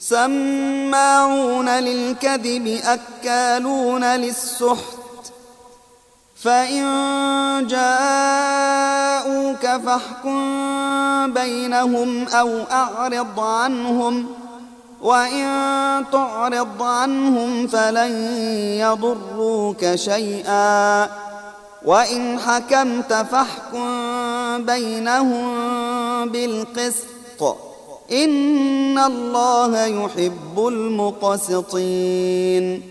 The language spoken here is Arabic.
سماعون للكذب أكالون للسحت فإن جاءوك فاحكم بينهم أو أعرض عنهم وإن تعرض عنهم فلن يضروك شيئا وإن حكمت فاحكم بينهم بالقسط إن الله يحب المقسطين